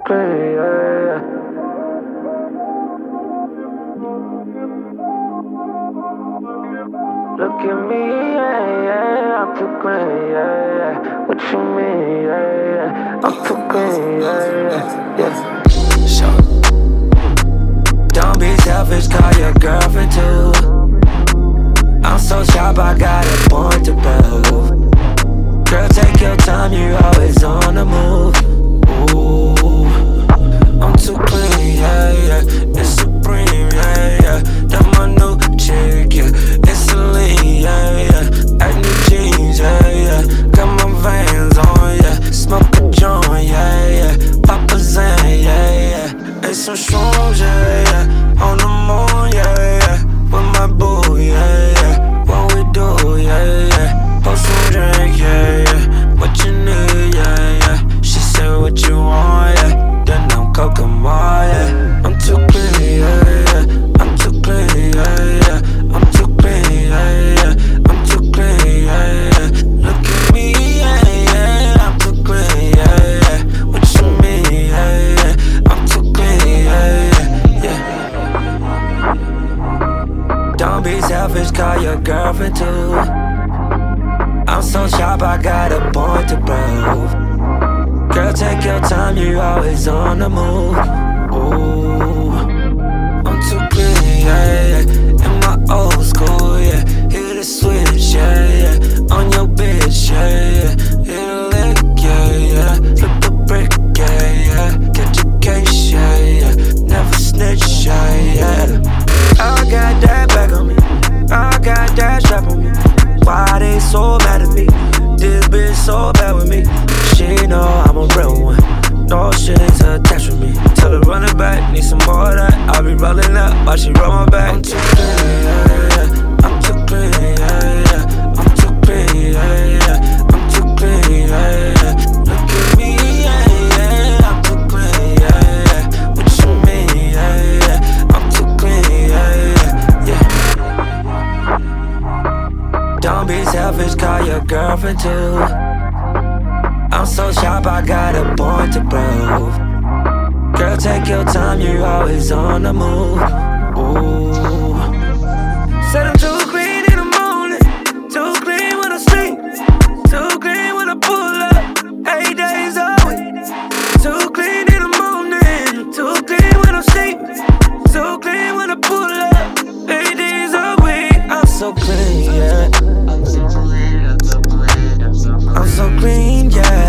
clean, yeah. Look at me, yeah, I'm too clean, yeah. What you mean, yeah, I'm too clean, yeah. Sure. Don't be selfish, call your girlfriend too. I'm so sharp, I got a point to prove. Girl, take your time, you always on the move. Ooh, I'm too clean, yeah. It's supreme, yeah. That's my new chick, yeah. It's a lean, yeah. Act new jeans, yeah. Got my veins on, yeah. Smoke a joint, yeah. Papa Zan, yeah. And some shrooms, yeah. On the moon, yeah. With my boo, yeah. What we do, yeah. Post some drink, yeah. What you need, yeah. She said what you want, yeah. Then I'm Kokomo, yeah. I'm too clean, yeah. I'm too clean, yeah. I'm too clean, yeah. I'm too clean, yeah. Look at me, yeah. I'm too clean, yeah. What you mean, yeah. I'm too clean, yeah. Don't be selfish, call your girlfriend too. I'm so sharp, I got a point to prove. Girl, take your time, you always on the move. Ooh, I'm too clean, yeah. In my old school, yeah. Hit a switch, yeah. On your bitch, yeah. Hit a lick, yeah. Flip a brick, yeah. Catch a case, yeah. Never snitch, yeah. I got that back on me. I got that strap on me. Why they so mad at me? This bitch so bad with me. She know I'm a real one. No strings attached with me. Tell her run it back, need some more of that. I'll be rolling up while she roll my back. I'm too clean, yeah. I'm too clean, yeah. I'm too clean, yeah. I'm too clean, yeah. Look at me, yeah. I'm too clean, yeah. What you mean, yeah. I'm too clean, yeah. Don't be selfish, call your girlfriend too. I'm so sharp, I got a point to prove. Girl, take your time, you always on the move. Ooh, said I'm too clean in the morning, too clean when I sleep, too clean when I pull up, 8 days a week. Too clean in the morning, too clean when I sleep, too clean when I pull up, 8 days a week. I'm so clean, yeah. I'm so clean, yeah.